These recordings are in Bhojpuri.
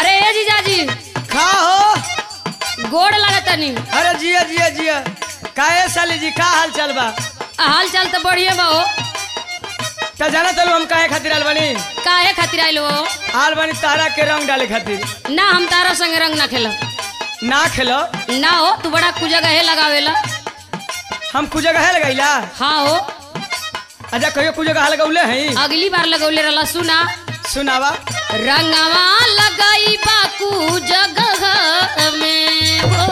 अरे ए जीजाजी खा हो गोड़ लागतनी। अरे जिया जिया जिया काहे साली जी का हाल चाल बा? हाल चाल तो बढ़िया बा हो। त जाना चलो हम काहे खातिर आल बनी? काहे खातिर आइल हो? आल बनी तारा के रंग डाले खातिर। ना हम तारा संग रंग ना खेल। ना खेलो ना हो तू बड़ा कुजगह लगावेला। हम कुछ जगह लगाइला। हाँ हो अच्छा कहियो कुछ जगह लगौले हैं? अगली बार लगौले रहला। सुना सुनावा। रंगवा लगाई बाकू जगह में हो।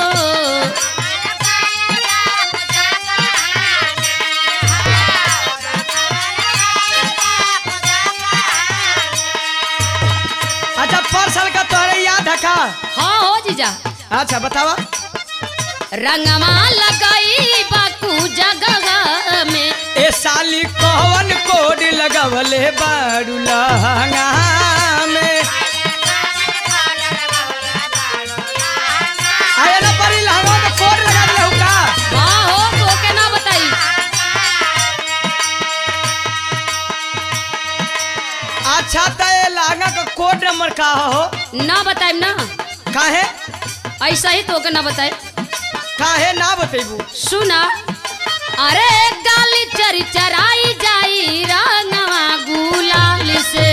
अच्छा पर साल का तोहरे याद है का? हाँ हो जीजा। अच्छा बतावा। रंगवा लगाई बाकू जगह में। ए साली कौन कोड लगवले बारू लहंगा में? आया ना परी लहंगा में कोड लगा दिया हूँ का? हाँ हो तो के ना बताई। अच्छा तो ये लहंगा का कोड नंबर का हो? ना बताई ना। काहे? ऐसा ही तो के ना बताई। काहे ना बतेबू? सुना अरे गाली चरी चराई जाई रंगवा गुलाल से।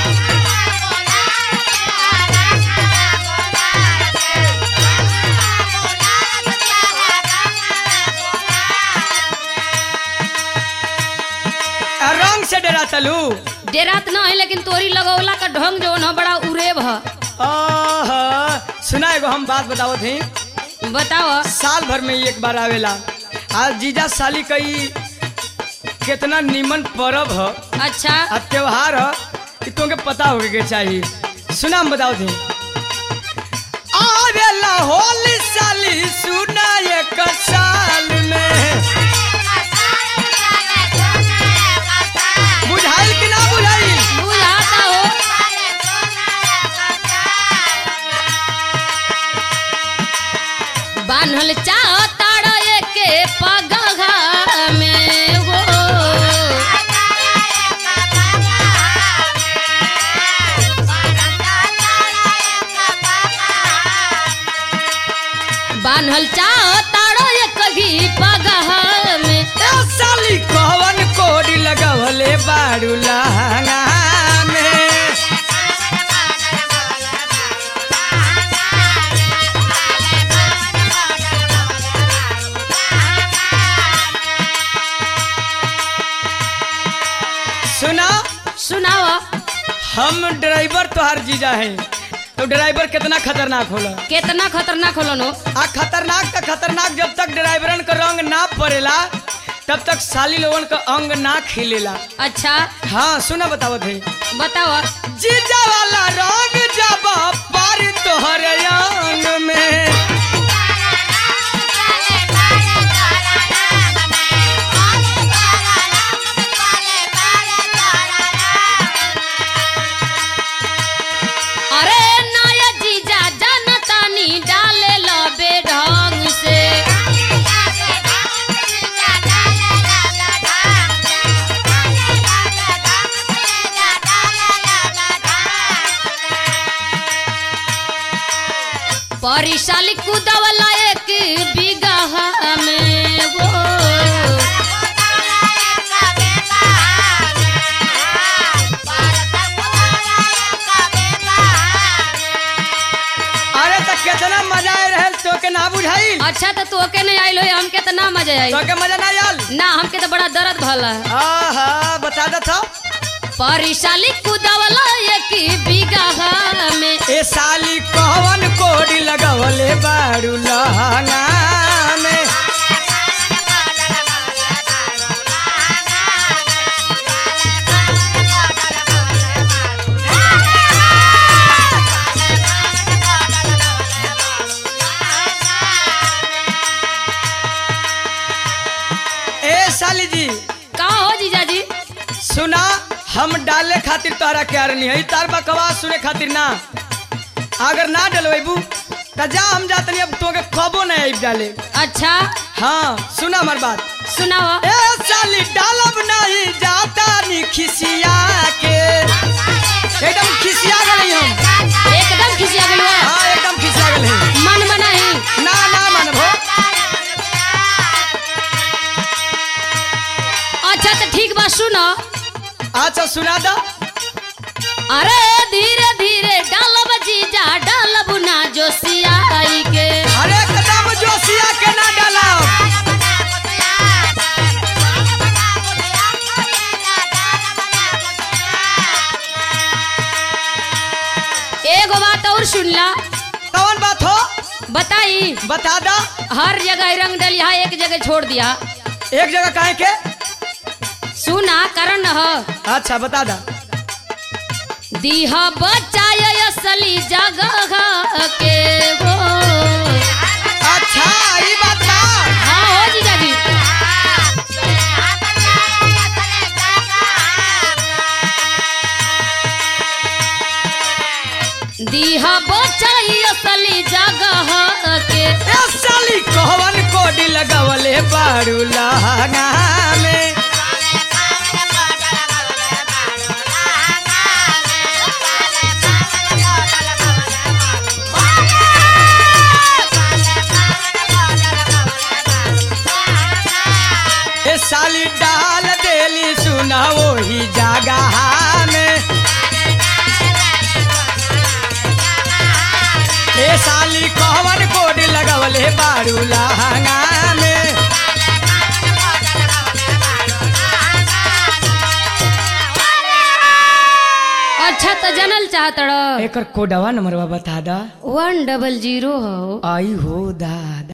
रंग से डरा तलू? डेरात ना है लेकिन तोरी लगौला का ढंग जो न बड़ा उरेब है। सुना एगो हम बात बताओ थी। बताओ। साल भर में एक बार आवेला। आज जीजा साली कई कितना नीमन पर्व है। अच्छा अब त्योहार है कि तुमके पता होगे के चाहिए। सुना हम बताओ थे। आवेला होली साली सुना एक साल में। बुझाइल कि ना बुझाइल? बुझाता हो। बान्हल चाहता के पगहा में हो। बान्हल चाहता कभी पगहा में। ए साली कौन कोडी लगवले बारू लहंगा में? सुना सुनाओ। हम ड्राइवर तोहार जीजा हैं तो ड्राइवर कितना खतरनाक होला। कितना खतरनाक होलो नो। आ खतरनाक का खतरनाक जब तक ड्राइवरन का रंग ना पड़ेला तब तक साली लोगन का अंग ना खिलेला। अच्छा हाँ सुना बतावत है। बताओ। जीजा वाला रंग जब पार तोहर अंग में। अरे नया जीजा जनतानी डाले लबे ढंग से। परिशाली कुदवला एक बिगहा में वो। अरे तो कितना मजा आए रहे तो के ना बुझाइल? अच्छा तो तोके नहीं आइल हो हमके तो ना मजा आई। तो के मजा ना आयल? ना हमके तो बड़ा दर्द भला। आहा बता दे था। परिशाली कुदवला एक बिगहा में। ए साली कौन कोडी लगवले बारू लहंगा में? ए साली जी का हो जीजा जी? सुना हम डाले खातिर तोहरा क्या नहीं है तार बकवास सुने खातिर ना। अगर ना डलवेबू तो जा हम जाते नहीं अब तो के कबो नहीं आइब डाले। अच्छा हाँ सुना हमार बात। सुनाओ। ए साली डालब नहीं जाता नी खिसिया के। एकदम खिसिया गई हम। एकदम खिसिया तो सुनो। अच्छा सुना दा। अरे धीरे धीरे डालब जीजा डालब ना जोशिया आई के। अरे कदम जोशिया के ना डाला। एगो बात और सुन ला। कौन बात हो? बताई। बता दा। हर जगह रंग डलिया एक जगह छोड़ दिया। एक जगह काहे के? सुना कारण ह। अच्छा बता दा। दीहा बचाय असली जगह के हो। अच्छा ई बात बा। हाँ हो जीजा जी। दीहा बचाई असली जगह के। ए साली कहवन कोडी लगावले बारू लहंगा में। ए साली डाल देली सुना वही जगह में। ए साली कहवन कोडी लगावले बारू लहंगा में। अच्छा तो जानल चाहत रह। एकर कोडवा नंबरवा बता दा। 100 हो। आई हो दादा।